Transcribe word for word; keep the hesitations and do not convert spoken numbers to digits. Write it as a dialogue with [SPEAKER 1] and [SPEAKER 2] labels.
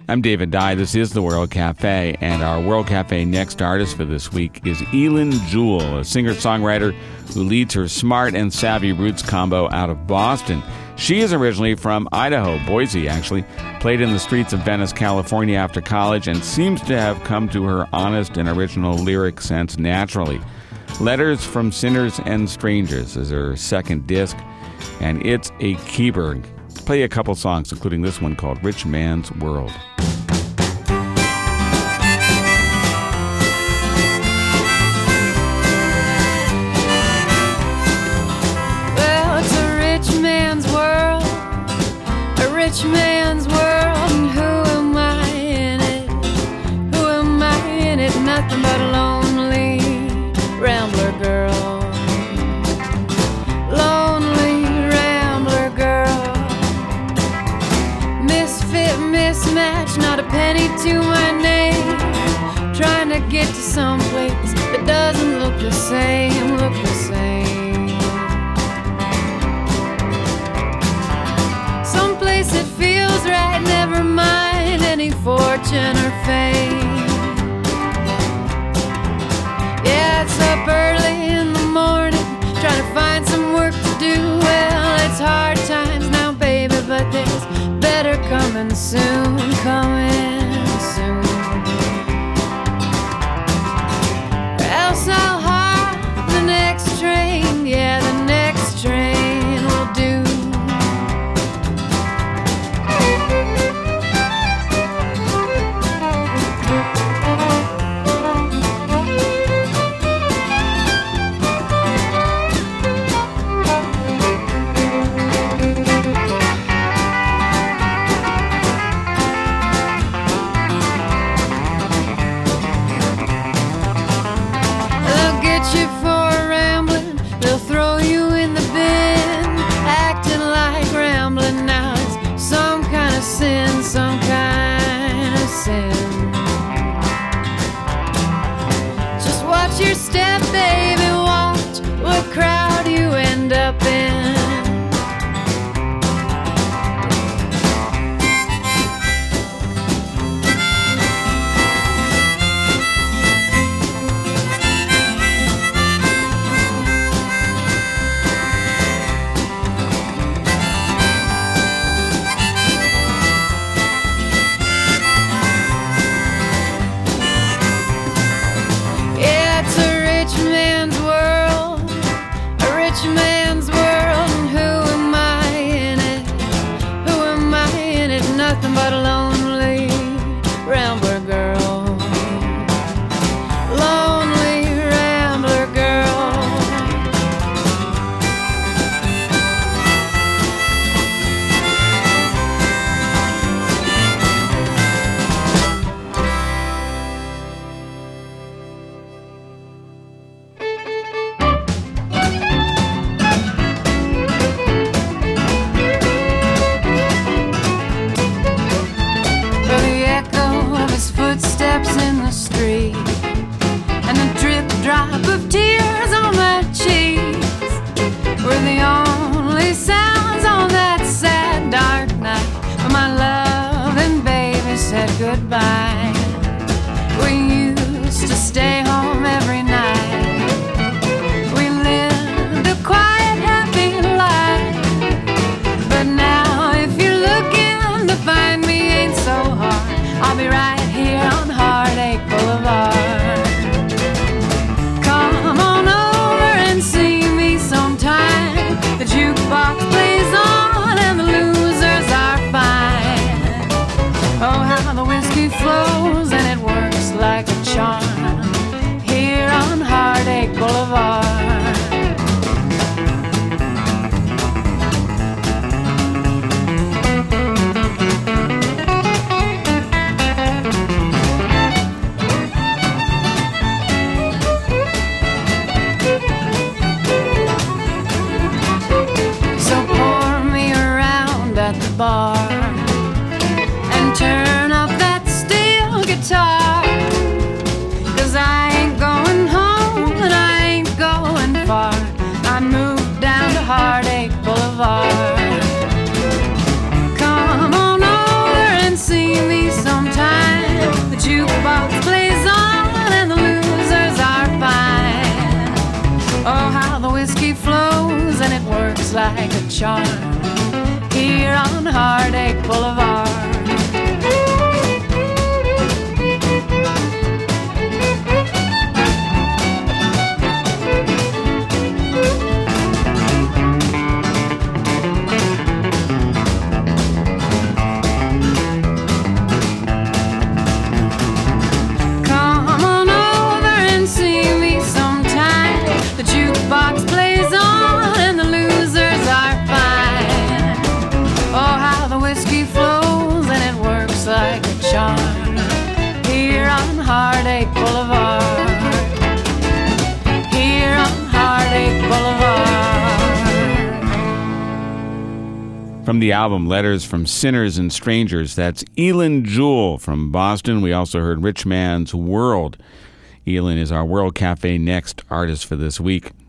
[SPEAKER 1] I'm David Dye. This is the World Cafe, and our World Cafe next artist for this week is Eilen Jewell, a singer-songwriter who leads her smart and savvy roots combo out of Boston. She is originally from Idaho, Boise actually, played in the streets of Venice, California after college, and seems to have come to her honest and original lyric sense naturally. Letters from Sinners and Strangers is her second disc, and it's a keeper. Play a couple songs, including this one called Rich Man's World.
[SPEAKER 2] Well, it's a rich man's world, a rich man's world, and who am I in it? Who am I in it? Nothing but a lonely rambler girl. Mismatch, not a penny to my name. Trying to get to some place that doesn't look the same, look the same. Someplace that feels right, never mind any fortune or fame. Yeah, it's up early in the morning, trying to find some work to do. Well, it's hard times now, baby, but there's better coming soon, coming soon. Or else I'll hop the next train, yeah, the next train will do. Your step, baby, watch what crowd you end up in. Goodbye. We used to stay home every night. We lived a quiet, happy life. But now if you're looking to find me, ain't so hard. I'll be right here on Heartache Boulevard. Come on over and see me sometime. The jukebox plays on and the losers are fine. Oh, how the whiskey flows and it works like a charm here on Heartache Boulevard. So pour me around at the bar and turn up that steel guitar, 'cause I ain't going home and I ain't going far. I moved down to Heartache Boulevard. Come on over and see me sometime. charm here on Heartache Boulevard. Heartache Boulevard, here on Heartache Boulevard.
[SPEAKER 1] From the album Letters from Sinners and Strangers, that's Eilen Jewell from Boston. We also heard Rich Man's World. Eilen is our World Cafe Next artist for this week.